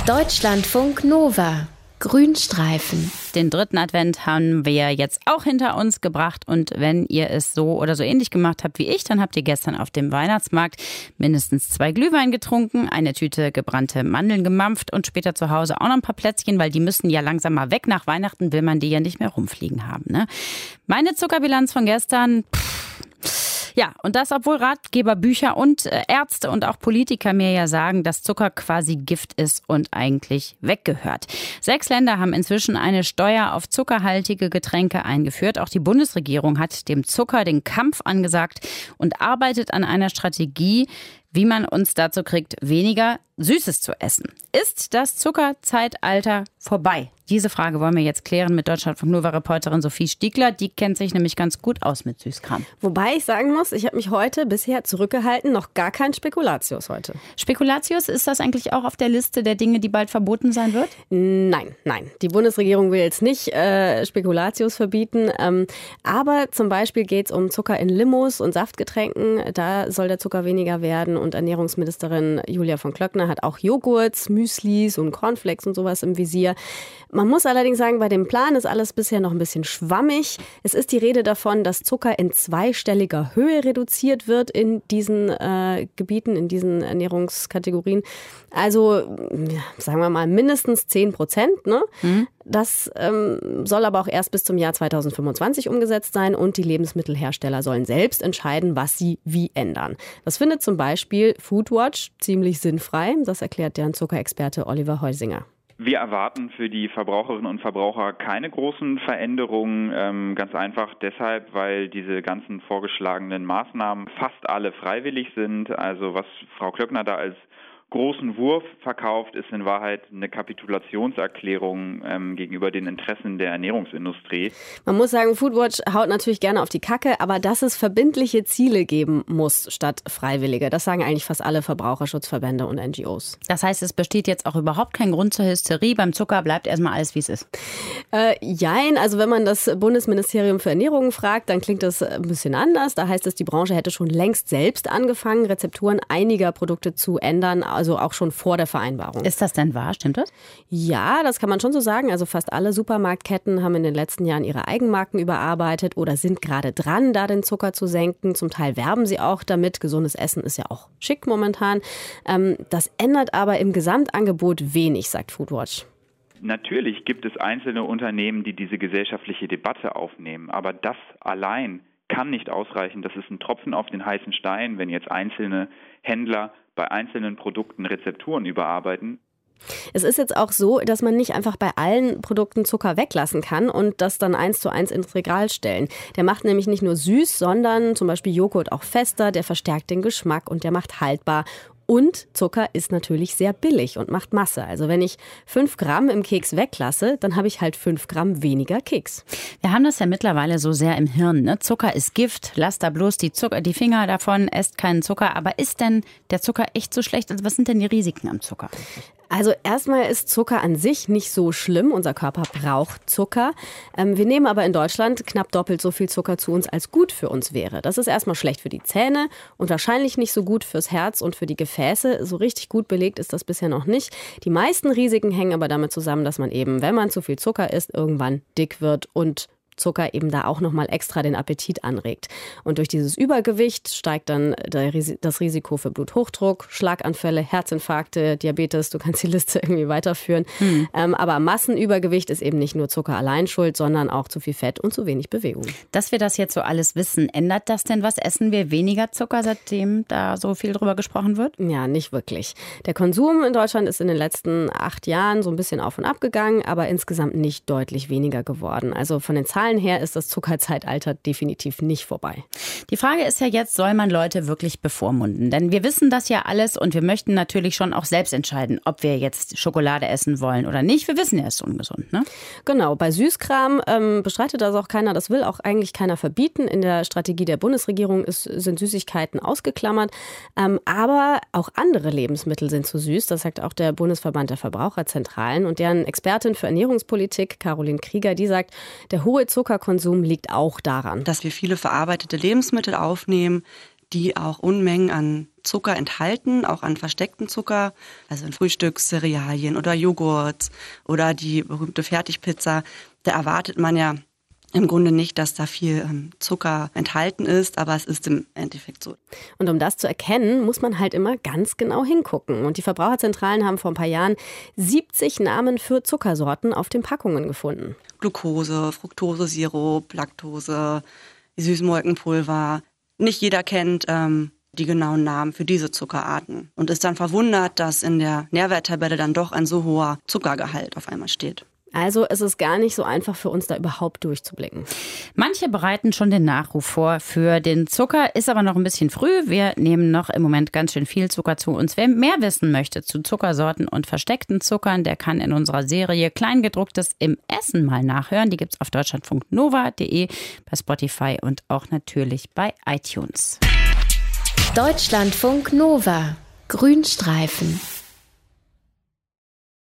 Deutschlandfunk Nova. Grünstreifen. Den 3. Advent haben wir jetzt auch hinter uns gebracht. Und wenn ihr es so oder so ähnlich gemacht habt wie ich, dann habt ihr gestern auf dem Weihnachtsmarkt mindestens 2 Glühwein getrunken, eine Tüte gebrannte Mandeln gemampft und später zu Hause auch noch ein paar Plätzchen, weil die müssen ja langsam mal weg. Nach Weihnachten will man die ja nicht mehr rumfliegen haben, ne? Meine Zuckerbilanz von gestern... Ja, und das, obwohl Ratgeber, Bücher und Ärzte und auch Politiker mir ja sagen, dass Zucker quasi Gift ist und eigentlich weggehört. 6 Länder haben inzwischen eine Steuer auf zuckerhaltige Getränke eingeführt. Auch die Bundesregierung hat dem Zucker den Kampf angesagt und arbeitet an einer Strategie, wie man uns dazu kriegt, weniger Süßes zu essen. Ist das Zuckerzeitalter vorbei? Diese Frage wollen wir jetzt klären mit Deutschlandfunk Nova-Reporterin Sophie Stiegler. Die kennt sich nämlich ganz gut aus mit Süßkram. Wobei ich sagen muss, ich habe mich heute bisher zurückgehalten, noch gar kein Spekulatius heute. Spekulatius, ist das eigentlich auch auf der Liste der Dinge, die bald verboten sein wird? Nein. Die Bundesregierung will jetzt nicht Spekulatius verbieten. Aber zum Beispiel geht es um Zucker in Limos und Saftgetränken. Da soll der Zucker weniger werden. Und Ernährungsministerin Julia von Klöckner hat auch Joghurts, Müslis und Cornflakes und sowas im Visier. Man muss allerdings sagen, bei dem Plan ist alles bisher noch ein bisschen schwammig. Es ist die Rede davon, dass Zucker in zweistelliger Höhe reduziert wird in diesen Gebieten, in diesen Ernährungskategorien. Also sagen wir mal mindestens 10%. Ne? Das soll aber auch erst bis zum Jahr 2025 umgesetzt sein und die Lebensmittelhersteller sollen selbst entscheiden, was sie wie ändern. Das findet zum Beispiel Foodwatch ziemlich sinnfrei. Das erklärt deren Zuckerexperte Oliver Heusinger. Wir erwarten für die Verbraucherinnen und Verbraucher keine großen Veränderungen, ganz einfach deshalb, weil diese ganzen vorgeschlagenen Maßnahmen fast alle freiwillig sind. Also was Frau Klöckner da als großen Wurf verkauft, ist in Wahrheit eine Kapitulationserklärung gegenüber den Interessen der Ernährungsindustrie. Man muss sagen, Foodwatch haut natürlich gerne auf die Kacke, aber dass es verbindliche Ziele geben muss statt freiwillige, das sagen eigentlich fast alle Verbraucherschutzverbände und NGOs. Das heißt, es besteht jetzt auch überhaupt kein Grund zur Hysterie. Beim Zucker bleibt erstmal alles, wie es ist. Jein, also wenn man das Bundesministerium für Ernährung fragt, dann klingt das ein bisschen anders. Da heißt es, die Branche hätte schon längst selbst angefangen, Rezepturen einiger Produkte zu ändern, also auch schon vor der Vereinbarung. Ist das denn wahr? Stimmt das? Ja, das kann man schon so sagen. Also fast alle Supermarktketten haben in den letzten Jahren ihre Eigenmarken überarbeitet oder sind gerade dran, da den Zucker zu senken. Zum Teil werben sie auch damit. Gesundes Essen ist ja auch schick momentan. Das ändert aber im Gesamtangebot wenig, sagt Foodwatch. Natürlich gibt es einzelne Unternehmen, die diese gesellschaftliche Debatte aufnehmen, aber das allein kann nicht ausreichen. Das ist ein Tropfen auf den heißen Stein, wenn jetzt einzelne Händler bei einzelnen Produkten Rezepturen überarbeiten. Es ist jetzt auch so, dass man nicht einfach bei allen Produkten Zucker weglassen kann und das dann 1:1 ins Regal stellen. Der macht nämlich nicht nur süß, sondern zum Beispiel Joghurt auch fester, der verstärkt den Geschmack und der macht haltbar. Und Zucker ist natürlich sehr billig und macht Masse. Also wenn ich 5 Gramm im Keks weglasse, dann habe ich halt 5 Gramm weniger Keks. Wir haben das ja mittlerweile so sehr im Hirn, ne? Zucker ist Gift, lasst da bloß die Finger davon, esst keinen Zucker. Aber ist denn der Zucker echt so schlecht? Also was sind denn die Risiken am Zucker? Also erstmal ist Zucker an sich nicht so schlimm. Unser Körper braucht Zucker. Wir nehmen aber in Deutschland knapp doppelt so viel Zucker zu uns, als gut für uns wäre. Das ist erstmal schlecht für die Zähne und wahrscheinlich nicht so gut fürs Herz und für die Gefäße. So richtig gut belegt ist das bisher noch nicht. Die meisten Risiken hängen aber damit zusammen, dass man eben, wenn man zu viel Zucker isst, irgendwann dick wird und Zucker eben da auch nochmal extra den Appetit anregt. Und durch dieses Übergewicht steigt dann das Risiko für Bluthochdruck, Schlaganfälle, Herzinfarkte, Diabetes. Du kannst die Liste irgendwie weiterführen. Aber Massenübergewicht ist eben nicht nur Zucker allein schuld, sondern auch zu viel Fett und zu wenig Bewegung. Dass wir das jetzt so alles wissen, ändert das denn was? Essen wir weniger Zucker, seitdem da so viel drüber gesprochen wird? Ja, nicht wirklich. Der Konsum in Deutschland ist in den letzten 8 Jahren so ein bisschen auf und ab gegangen, aber insgesamt nicht deutlich weniger geworden. Also von den Zahlen her ist das Zuckerzeitalter definitiv nicht vorbei. Die Frage ist ja jetzt, soll man Leute wirklich bevormunden? Denn wir wissen das ja alles und wir möchten natürlich schon auch selbst entscheiden, ob wir jetzt Schokolade essen wollen oder nicht. Wir wissen ja, es ist ungesund, ne? Genau, bei Süßkram bestreitet das auch keiner. Das will auch eigentlich keiner verbieten. In der Strategie der Bundesregierung sind Süßigkeiten ausgeklammert. Aber auch andere Lebensmittel sind zu süß. Das sagt auch der Bundesverband der Verbraucherzentralen. Und deren Expertin für Ernährungspolitik, Caroline Krieger, die sagt, der hohe Zuckerkonsum liegt auch daran, dass wir viele verarbeitete Lebensmittel aufnehmen, die auch Unmengen an Zucker enthalten, auch an versteckten Zucker, also in Frühstückscerealien oder Joghurt oder die berühmte Fertigpizza. Da erwartet man ja im Grunde nicht, dass da viel Zucker enthalten ist, aber es ist im Endeffekt so. Und um das zu erkennen, muss man halt immer ganz genau hingucken. Und die Verbraucherzentralen haben vor ein paar Jahren 70 Namen für Zuckersorten auf den Packungen gefunden. Glucose, Fructose-Sirup, Laktose, Süßmolkenpulver. Nicht jeder kennt die genauen Namen für diese Zuckerarten und ist dann verwundert, dass in der Nährwerttabelle dann doch ein so hoher Zuckergehalt auf einmal steht. Also es ist gar nicht so einfach für uns, da überhaupt durchzublicken. Manche bereiten schon den Nachruf vor für den Zucker, ist aber noch ein bisschen früh. Wir nehmen noch im Moment ganz schön viel Zucker zu uns. Wer mehr wissen möchte zu Zuckersorten und versteckten Zuckern, der kann in unserer Serie Kleingedrucktes im Essen mal nachhören. Die gibt's auf deutschlandfunknova.de, bei Spotify und auch natürlich bei iTunes. Deutschlandfunk Nova. Grünstreifen.